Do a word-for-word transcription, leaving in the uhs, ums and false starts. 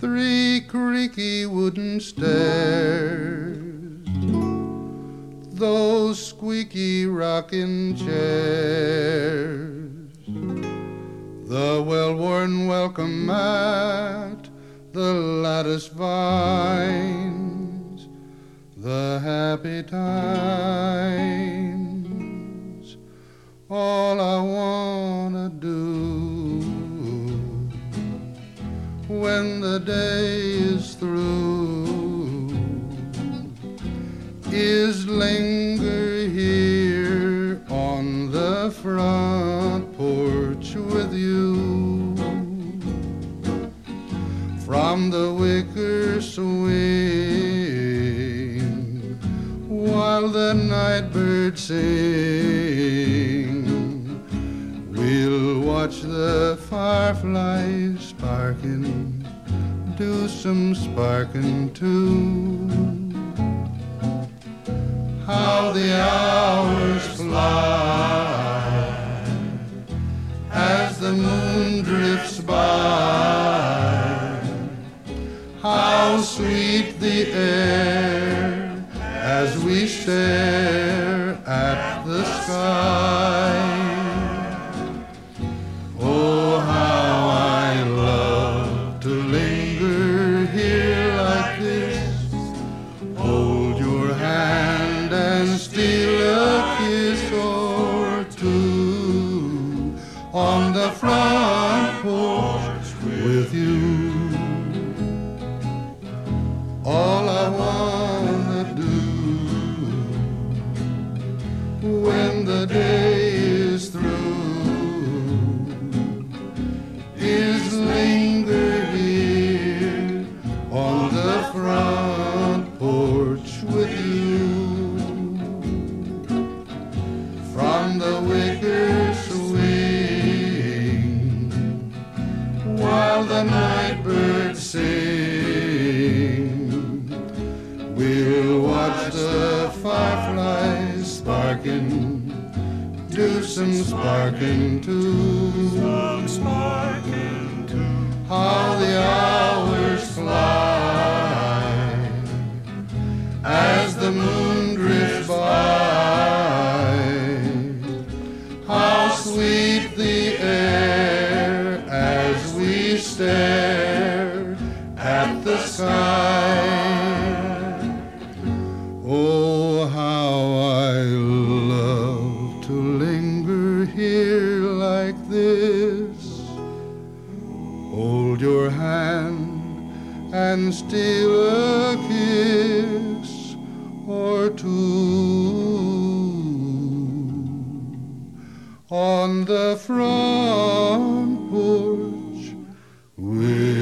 three creaky wooden stairs, those squeaky rocking chairs, the well-worn welcome mat, the lattice vines, the happy times, all I wanna do when the day is through is linger here on the front porch with you. From the wicker swing while the night birds sing, we'll watch the fireflies sparking, do some sparking too. How the hours fly as the moon drifts by, how sweet the air as we stare at the sky. Oh, how I love to linger here like this, hold your hand and steal a kiss or two on the front porch with you. All I wanna do when the day is through is linger here on the front porch with you. From the wicker swing while the night birds sing, we'll watch the fireflies sparking, do some sparking too. Some sparking too. How the hours fly as the moon drifts by, how sweet the air as we stare at the sky. Oh, how I love to linger here like this, hold your hand and steal a kiss or two on the front porch with